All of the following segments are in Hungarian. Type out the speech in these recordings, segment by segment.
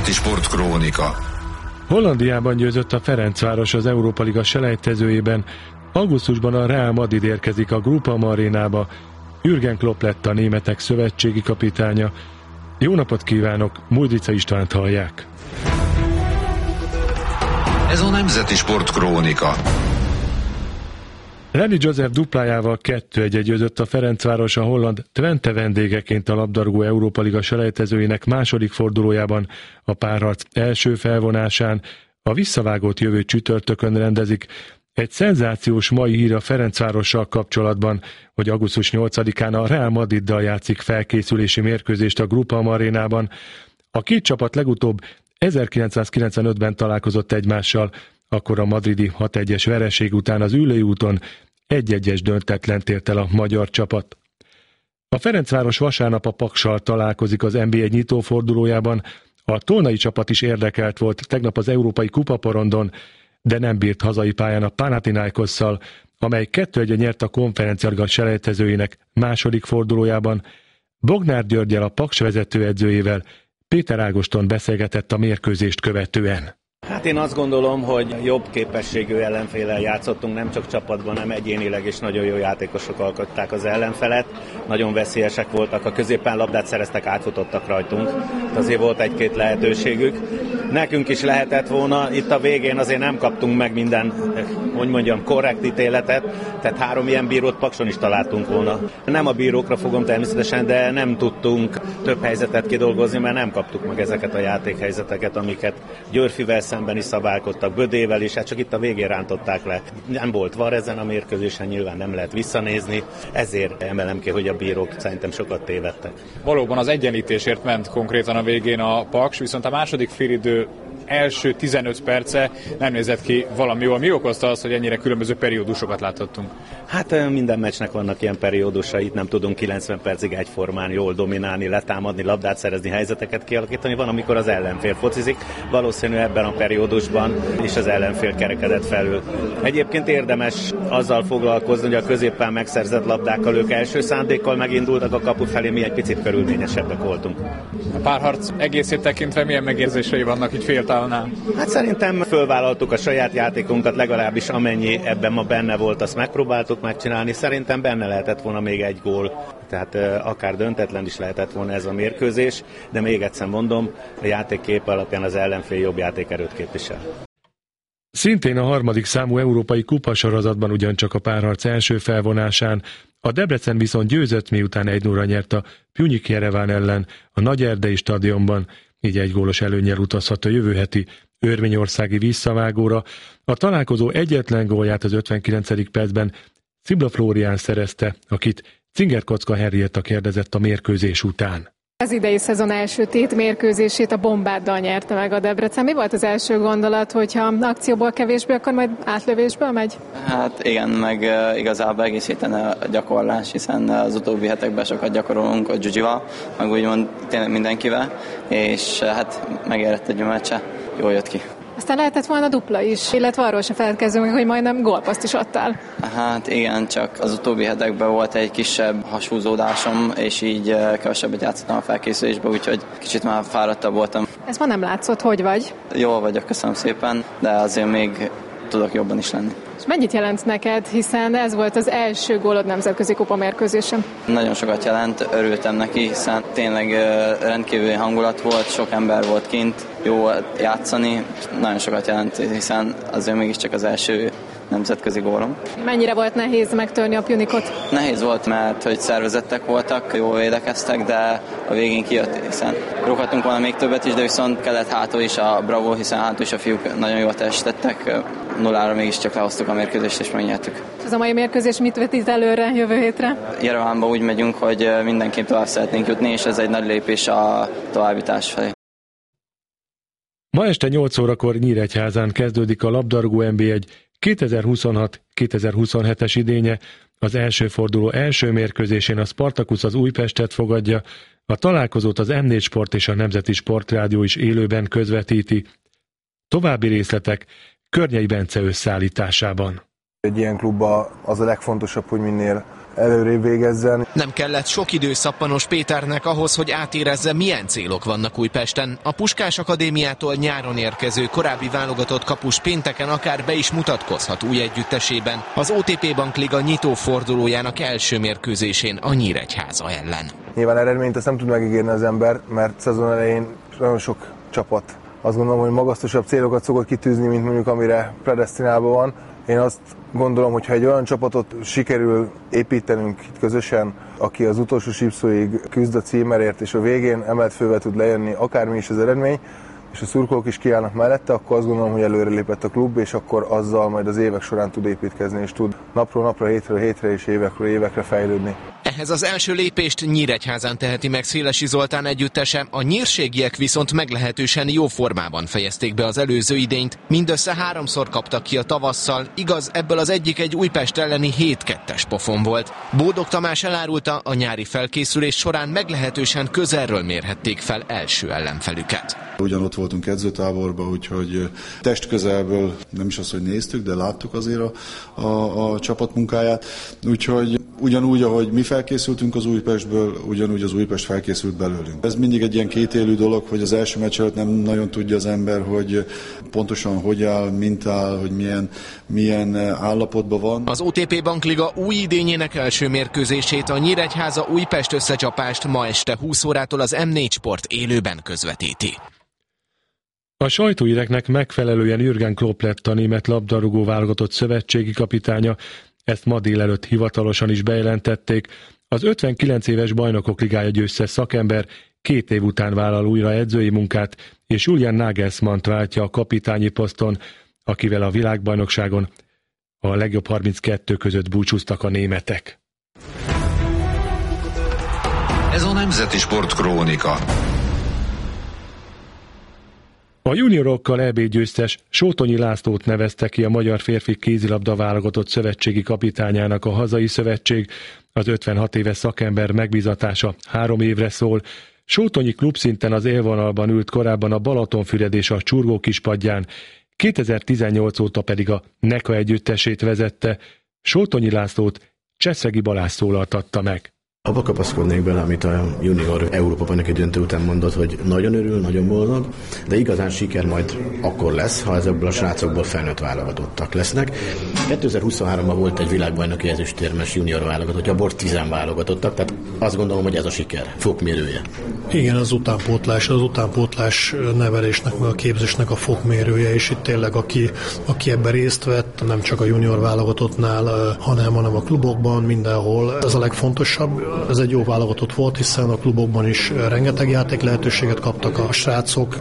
Nemzeti Sportkrónika. Hollandiában győzött a Ferencváros az Európa Liga selejtezőjében. Augusztusban a Real Madrid érkezik a Groupama arénába. Jürgen Klopp lett a németek szövetségi kapitánya. Jó napot kívánok, Mújdica Istvánt hallják. Ez a Nemzeti Sportkrónika. Reni Joseph duplájával 2-1 győzött a Ferencváros a holland Twente vendégeként a labdarúgó Európa Liga selejtezőinek második fordulójában. A párharc első felvonásán a visszavágót jövő csütörtökön rendezik. Egy szenzációs mai hír a Ferencvárossal kapcsolatban, hogy augusztus 8-án a Real Madriddal játszik felkészülési mérkőzést a Groupama arénában. A két csapat legutóbb 1995-ben találkozott egymással, akkor a madridi 6-1-es vereség után az Üllői úton 1-1-es döntetlent ért el a magyar csapat. A Ferencváros vasárnap a Paksal találkozik az NB1 nyitófordulójában. A tolnai csapat is érdekelt volt tegnap az Európai Kupaporondon, de nem bírt hazai pályán a Panathinaikosszal, amely 2-1 nyert a konferencialiga selejtezőinek második fordulójában. Bognár Györggyel, a Paks vezetőedzőjével Péter Ágoston beszélgetett a mérkőzést követően. Hát én azt gondolom, hogy jobb képességű ellenféllel játszottunk, nem csak csapatban, hanem egyénileg is nagyon jó játékosok alkották az ellenfelet. Nagyon veszélyesek voltak, a középen labdát szereztek, átfutottak rajtunk. Azért volt egy-két lehetőségük. Nekünk is lehetett volna, itt a végén azért nem kaptunk meg minden, hogy mondjam, korrekt ítéletet, tehát 3 ilyen bírót Pakson is találtunk volna. Nem a bírókra fogom természetesen, de nem tudtunk több helyzetet kidolgozni, mert nem kaptuk meg ezeket a játékhelyzeteket, amiket Györfivel szemben is szabálkodtak, Bödével is, hát csak itt a végén rántották le. Nem volt VAR ezen a mérkőzésen, nyilván nem lehet visszanézni, ezért emelem ki, hogy a bírók szerintem sokat tévedtek. Valóban az egyenlítésért ment konkrétan a végén a Paks, viszont a második félidő első 15 perce nem nézett ki valami jól. Mi okozta az, hogy ennyire különböző periódusokat láthattunk? Hát minden meccsnek vannak ilyen periódusai, nem tudunk 90 percig egyformán jól dominálni, letámadni, labdát szerezni, helyzeteket kialakítani. Van, amikor az ellenfél focizik, valószínű ebben a periódusban is az ellenfél kerekedett felül. Egyébként érdemes azzal foglalkozni, hogy a középen megszerzett labdákkal ők első szándékkal megindultak a kapu felé, mi egy picit körülményesebbek voltunk. A párharc egészét tekintve milyen megérzései vannak így féltávnál? Hát szerintem fölvállaltuk a saját játékunkat, legalábbis amennyi ebben ma benne volt, azt megpróbáltuk megcsinálni. Szerintem benne lehetett volna még egy gól, tehát akár döntetlen is lehetett volna ez a mérkőzés, de még egyszer mondom, a játékkép alapján az ellenfél jobb játékerőt képvisel. Szintén a harmadik számú európai kupasorozatban ugyancsak a párharc első felvonásán a Debrecen viszont győzött, miután 1-0-ra nyert a Pjunik Jereván ellen a Nagyerdei stadionban, így 1 gólos előnnyel utazhat a jövő heti örményországi visszavágóra. A találkozó egyetlen gólját az 59. percben Szibla Flórián szerezte, akit Cingerkocka Henrietta kérdezett a mérkőzés után. Az idei szezon első tétmérkőzését a Bombáddal nyerte meg a Debrecen. Mi volt az első gondolat, hogyha akcióból kevésbé, akkor majd átlövésből megy? Hát igen, meg igazából egész héten a gyakorlás, hiszen az utóbbi hetekben sokat gyakorolunk a Gyugyival, meg úgymond tényleg mindenkivel, és hát megérett egy meccse, jól jött ki. Aztán lehetett volna dupla is, illetve arról se feledkezzünk meg, hogy majdnem gólpaszt is adtál. Hát igen, csak az utóbbi hetekben volt egy kisebb hasúzódásom, és így kevesebbet játszottam a felkészülésbe, úgyhogy kicsit már fáradtabb voltam. Ez ma nem látszott, hogy vagy? Jól vagyok, köszönöm szépen, de azért még tudok jobban is lenni. És mennyit jelent neked, hiszen ez volt az első gólod nemzetközi kupa mérkőzésen? Nagyon sokat jelent, örültem neki, hiszen tényleg rendkívüli hangulat volt, sok ember volt kint, jó játszani, nagyon sokat jelent, hiszen azért mégiscsak az első nemzetközi gólom. Mennyire volt nehéz megtörni a Pjunikot? Nehéz volt, mert hogy szervezettek voltak, jól védekeztek, de a végén kijött, hiszen rúghatunk volna még többet is, de viszont kellett hátul is a Bravo, hiszen hátul is a fiúk nagyon jól teljesítettek. 0-ra mégiscsak lehoztuk a mérkőzést és megnyertük. Ez a mai mérkőzés mit vetít előre jövő hétre? Jerevánba úgy megyünk, hogy mindenképp tovább szeretnénk jutni, és ez egy nagy lépés a továbbjutás felé. Ma este 8 órakor Nyíregyházán kezdődik a labdarúgó NB1 2026-2027-es idénye. Az első forduló első mérkőzésén a Spartacus az Újpestet fogadja, a találkozót az M4 Sport és a Nemzeti Sportrádió is élőben közvetíti. További részletek Környei Bence összeállításában. Egy ilyen klubban az a legfontosabb, hogy minél előrébb végezzen. Nem kellett sok idő Szappanos Péternek ahhoz, hogy átérezze, milyen célok vannak Újpesten. A Puskás Akadémiától nyáron érkező korábbi válogatott kapus pénteken akár be is mutatkozhat új együttesében. Az OTP Bankliga nyitó fordulójának első mérkőzésén a Nyíregyháza ellen. Nyilván eredményt ezt nem tud megígérni az ember, mert szezon elején nagyon sok csapat azt gondolom, hogy magasztosabb célokat szokott kitűzni, mint mondjuk amire predesztinálva van. Én azt gondolom, hogy ha egy olyan csapatot sikerül építenünk itt közösen, aki az utolsó sípszóig küzd a címerért, és a végén emelt fővel tud lejönni akármi is az eredmény, és a szurkolók is kiállnak mellette, akkor azt gondolom, hogy előrelépett a klub, és akkor azzal majd az évek során tud építkezni, és tud napról napra, hétről hétre és évekről évekre fejlődni. Ehhez az első lépést Nyíregyházán teheti meg Szélesi Zoltán együttese, a nyírségiek viszont meglehetősen jó formában fejezték be az előző idényt. Mindössze 3-szor kaptak ki a tavasszal, igaz, ebből az egyik egy Újpest elleni 7-2-es pofon volt. Bódog Tamás elárulta, a nyári felkészülés során meglehetősen közelről mérhették fel első ellenfelüket. Ugyanott voltunk edzőtáborban, úgyhogy testközelből nem is azt, hogy néztük, de láttuk azért a csapat munkáját. Úgyhogy ugyanúgy, ahogy mi felkészültünk az Újpestből, ugyanúgy az Újpest felkészült belőlünk. Ez mindig egy ilyen kétélű dolog, hogy az első meccs előtt nem nagyon tudja az ember, hogy pontosan hogy áll, mint áll, hogy milyen állapotban van. Az OTP Bankliga új idényének első mérkőzését, a Nyíregyháza Újpest összecsapást ma este 20 órától az M4 Sport élőben közvetíti. A sajtóhíreknek megfelelően Jürgen Klopp lett a német labdarúgó válogatott szövetségi kapitánya, ezt ma délelőtt hivatalosan is bejelentették. Az 59 éves Bajnokok Ligája győztes szakember 2 év után vállal újra edzői munkát, és Julian Nagelsmannt váltja a kapitányi poszton, akivel a világbajnokságon a legjobb 32 között búcsúztak a németek. Ez a Nemzeti Sport Krónika. A juniorokkal EB győztes Sótonyi Lászlót nevezte ki a magyar férfi kézilabda válogatott szövetségi kapitányának a hazai szövetség. Az 56 éves szakember megbízatása 3 évre szól. Sótonyi klubszinten az élvonalban ült korábban a Balatonfüred és a Csurgó kispadján, 2018 óta pedig a NECA együttesét vezette. Sótonyi Lászlót Cseszregi Balázs szólaltatta meg. Abba kapaszkodnék bele, amit a junior Európa-bajnoki döntő után mondott, hogy nagyon örül, nagyon boldog, de igazán siker majd akkor lesz, ha ezekből a srácokból felnőtt válogatottak lesznek. 2023-ban volt egy világbajnoki ezüstérmes junior válogatott, abból 10 válogatottak, tehát azt gondolom, hogy ez a siker fokmérője. Igen, az utánpótlás nevelésnek, meg a képzésnek a fokmérője, és itt tényleg aki ebben részt vett, nem csak a junior válogatottnál, hanem a klubokban, mindenhol. Ez a legfontosabb. Ez egy jó válogatott volt, hiszen a klubokban is rengeteg játék lehetőséget kaptak a srácok.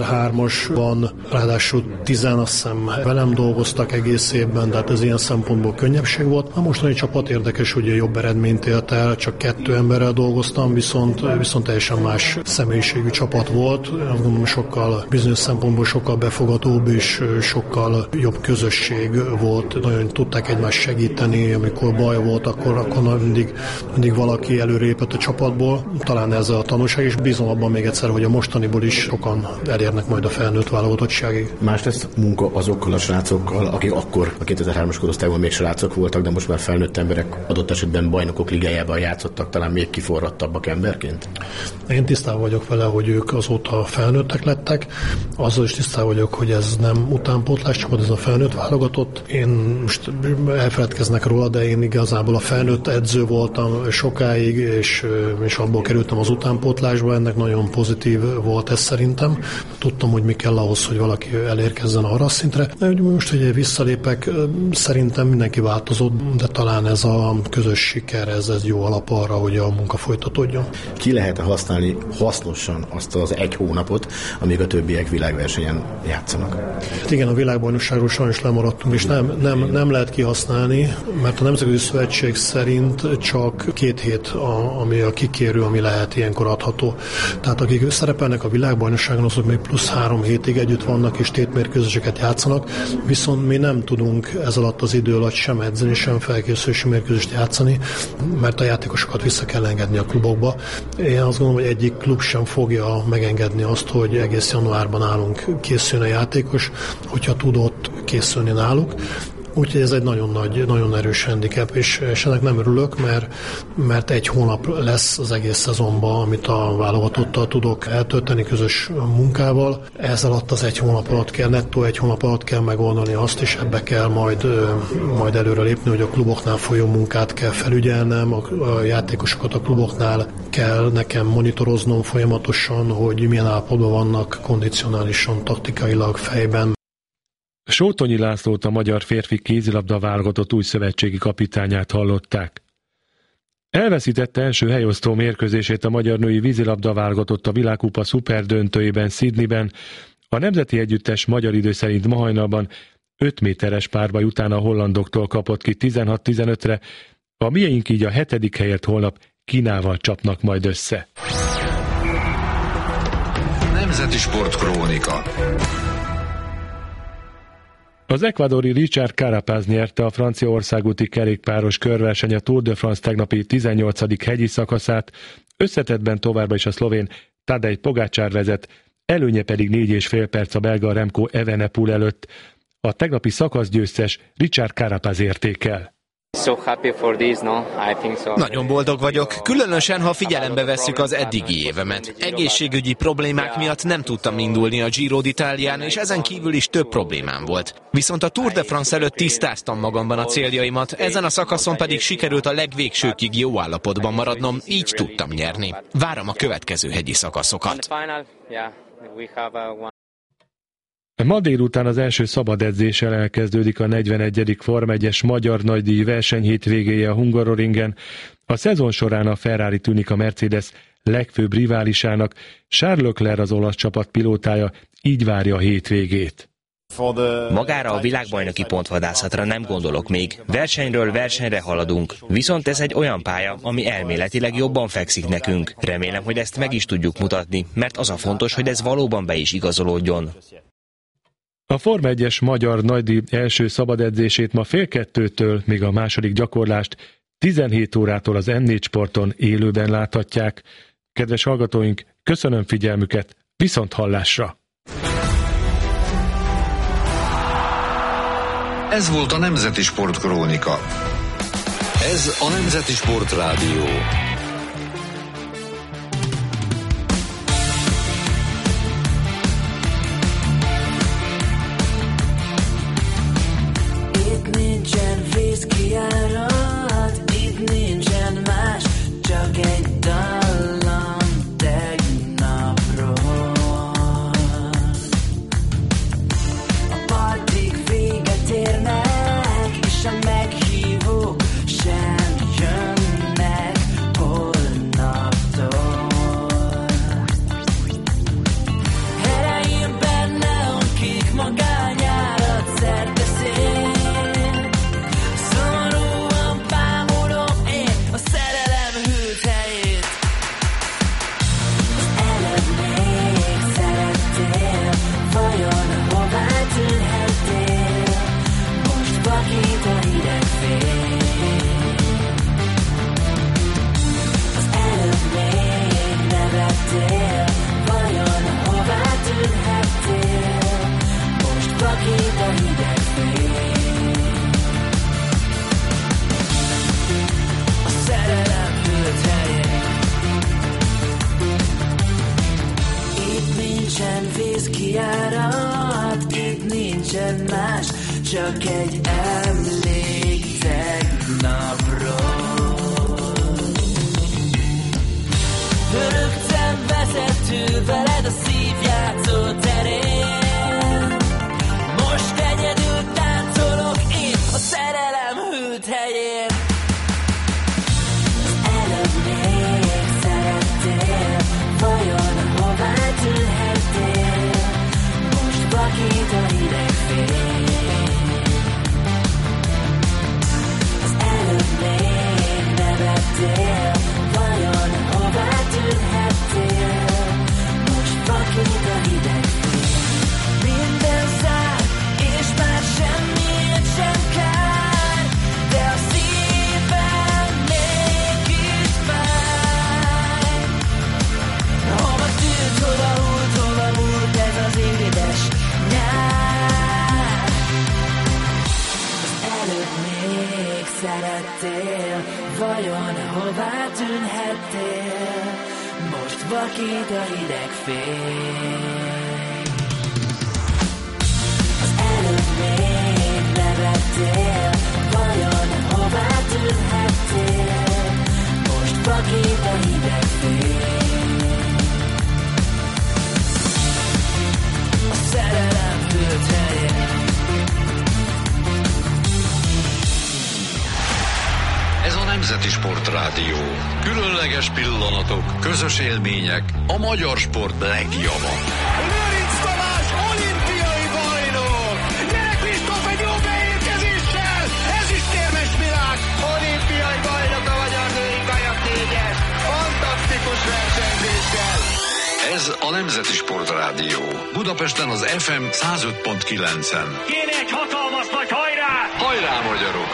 2003-asban ráadásul 10 azt hiszem velem dolgoztak egész évben, tehát ez ilyen szempontból könnyebbség volt. A mostani csapat érdekes, hogy jobb eredményt ért el, csak 2 emberrel dolgoztam, viszont teljesen más személyiségű csapat volt. Azt gondolom, bizonyos szempontból sokkal befogadóbb és sokkal jobb közösség volt. Nagyon tudták egymást segíteni, amikor baj volt, akkor mindig valaki előrépett a csapatból. Talán ez a tanulság, és bízom abban még egyszer, hogy a mostaniból is sokan elérnek majd a felnőtt válogatottságig. Más lesz munka azokkal a srácokkal, akik akkor a 2003-as korosztályban még srácok voltak, de most már felnőtt emberek, adott esetben Bajnokok Ligájában játszottak, talán még kiforradtabbak emberként? Én tisztában vagyok vele, hogy ők azóta felnőttek lettek. Azzal is tisztában vagyok, hogy ez nem utánpótlás csapat, ez a felnőtt válogatott. Én most elfeledkeznek róla, de én igazából a felnőtt edző voltam sokáig, és abból kerültem az utánpótlásba, ennek nagyon pozitív volt ez szerintem. Tudtam, hogy mi kell ahhoz, hogy valaki elérkezzen arra a szintre. Most, hogy visszalépek, szerintem mindenki változott, de talán ez a közös siker, ez jó alap arra, hogy a munka folytatódjon. Ki lehet használni hasznosan azt az 1 hónapot, amíg a többiek világversenyen játszanak? Hát igen, a világbajnokságról sajnos lemaradtunk, és nem lehet kihasználni, mert a Nemzetközi Szövetség szerint csak 2 hét, ami a kikérő, ami lehet ilyenkor adható. Tehát akik szerepelnek a világbajnokságon, azok még plusz 3 hétig együtt vannak, és tétmérkőzéseket játszanak, viszont mi nem tudunk ez alatt az idő alatt sem edzeni, sem felkészülési mérkőzést játszani, mert a játékosokat vissza kell engedni a klubokba. Én azt gondolom, hogy egyik klub sem fogja megengedni azt, hogy egész januárban nálunk készüljön a játékos, hogyha tudott készülni náluk. úgyhogy ez egy nagyon erős handicap, és ennek nem örülök, mert egy hónap lesz az egész szezonban, amit a válogatottal tudok eltölteni közös munkával. Ez alatt az nettó egy hónap alatt kell megoldani azt, és ebbe kell majd előre lépni, hogy a kluboknál folyó munkát kell felügyelnem, a játékosokat a kluboknál kell nekem monitoroznom folyamatosan, hogy milyen állapotban vannak kondicionálisan, taktikailag, fejben. Sótonyi Lászlót, a magyar férfi kézilabda válogatott új szövetségi kapitányát hallották. Elveszítette első helyosztó mérkőzését a magyar női vízilabda válogatott a világkupa szuperdöntőjében Sydneyben. A nemzeti együttes magyar idő szerint ma hajnalban 5 méteres párbaj után a hollandoktól kapott ki 16-15-re, a miénk így a 7. helyért holnap Kínával csapnak majd össze. Nemzeti Sportkrónika. Az ekvadori Richard Carapaz nyerte a Franciaország úti kerékpáros körverseny a Tour de France tegnapi 18. hegyi szakaszát, összetettben továbbra is a szlovén Tadej Pogačar vezet, előnye pedig 4,5 perc a belga Remco Evenepoel előtt. A tegnapi szakaszgyőztes Richard Carapaz értékel. Nagyon boldog vagyok, különösen, ha figyelembe vesszük az eddigi évemet. Egészségügyi problémák miatt nem tudtam indulni a Giro d'Italián, és ezen kívül is több problémám volt. Viszont a Tour de France előtt tisztáztam magamban a céljaimat, ezen a szakaszon pedig sikerült a legvégsőkig jó állapotban maradnom, így tudtam nyerni. Várom a következő hegyi szakaszokat. Ma délután az első szabad edzéssel elkezdődik a 41. Forma 1-es magyar nagydíj versenyhétvégéje a Hungaroringen. A szezon során a Ferrari tűnik a Mercedes legfőbb riválisának, Charles Leclerc az olasz csapat pilótája így várja a hétvégét. Magára a világbajnoki pontvadászatra nem gondolok még. Versenyről versenyre haladunk. Viszont ez egy olyan pálya, ami elméletileg jobban fekszik nekünk. Remélem, hogy ezt meg is tudjuk mutatni, mert az a fontos, hogy ez valóban be is igazolódjon. A Forma 1-es magyar nagydíj első szabad edzését ma 1:30-től, még a második gyakorlást 17 órától az M4 Sporton élőben láthatják. Kedves hallgatóink, köszönöm figyelmüket, viszont hallásra! Ez volt a Nemzeti Sportkrónika. Ez a Nemzeti Sportrádió. Kiárat, itt nincsen más, csak egy dallam tegnapról. A partig véget érnek, és a meghívók sem jönnek holnaptól. Ereimben ne onkik magányárat szerteszél. Kiárat, itt nincsen más, csak egy emlék tegnapról. Rögtön vezető veled a szívjátszó terén. Most egyedül táncolok én a szerelem hűt helyén. Az előbb még szerettél, vajon hová tűnhettél? Vakít a hideg fény. Vajon hová tűnhettél? Most vakít a hideg fény. Az előbb még nevettél. Vajon hová tűnhettél? Most vakít a hideg fény. A szerelem hűlt helyen. Ez a Nemzeti Sportrádió. Különleges pillanatok, közös élmények, a magyar sport legjava. Lőrinc Tamás olimpiai bajnok! Gyere Kristóf egy jó beérkezéssel! Ezüstérmes világ! Olimpiai bajnok a magyar női kajaknégyes! Fantasztikus versenyzéssel! Ez a Nemzeti Sportrádió. Budapesten az FM 105.9-en. Kéne egy hatalmas nagy hajrá! Hajrá, magyarok!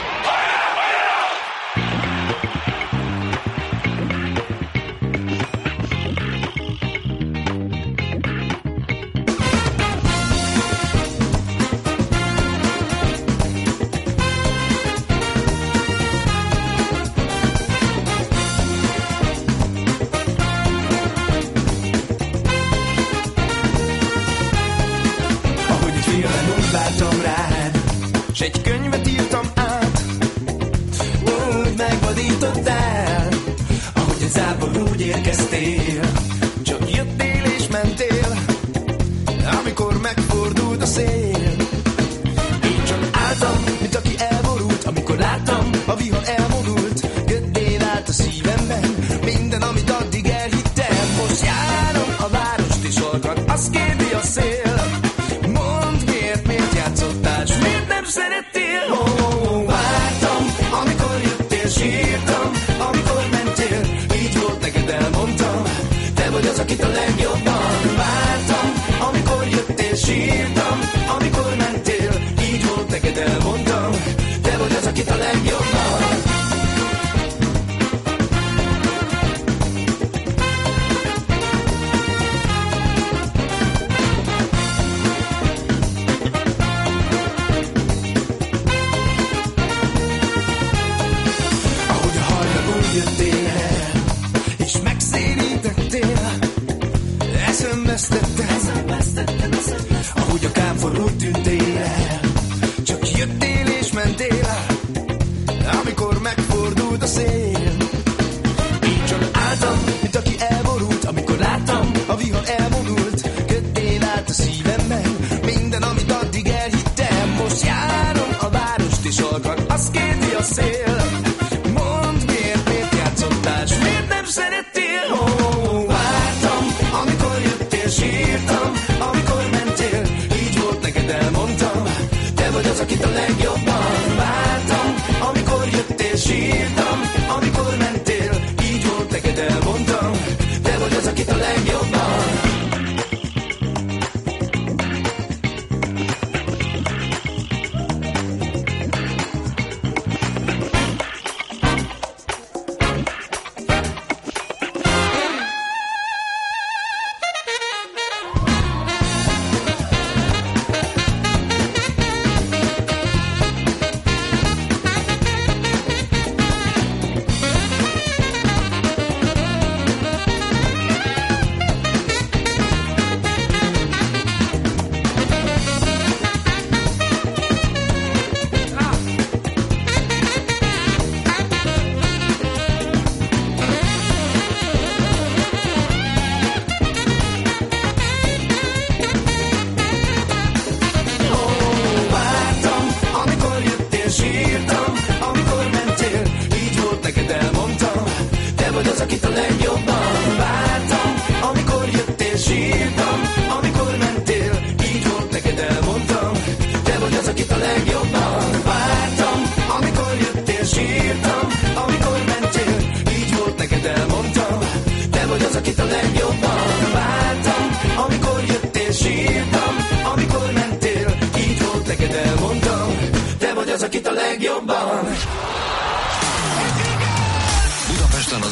S egy könyvet írtam át, úgy megvadítottál, ahogy a zárból úgy érkeztél, csak jöttél és mentél, amikor megfordult a szél. Én csak álltam, mint aki elborult, amikor láttam, a vihar elmodult, göddé vált a szívemben, minden, amit addig elhittem. Most járom a várost és halkan, azt kérdi a szél. Mondd, miért játszottál, s miért nem szerettél? Vártam, amikor jöttél, sírtam, amikor mentél, így volt neked, elmondtam, te vagy az, akit a legjobban vártam, amikor jöttél, sírtam, amikor mentél, így volt neked, elmondtam, te vagy az, akit a legjobban. És megszérítettél, eszemvesztettem, ahogy a kámforról tűntél el. Csak jöttél és mentél, amikor megfordult a szél. Én csak álltam, mint aki elborult, amikor láttam, a vihar elmodult, köddé vált a szívemben, minden, amit addig elhittem. Most járom a várost és halkan, azt kérdi a szél. Mondd, miért játszottál, s miért nem szerettél? Vártam, amikor jöttél, sírtam, amikor mentél, így volt neked, elmondtam, te vagy az, akit a legjobban vártam, amikor jöttél, sírtam, amikor mentél, így volt neked, elmondtam, te vagy az, akit a legjobban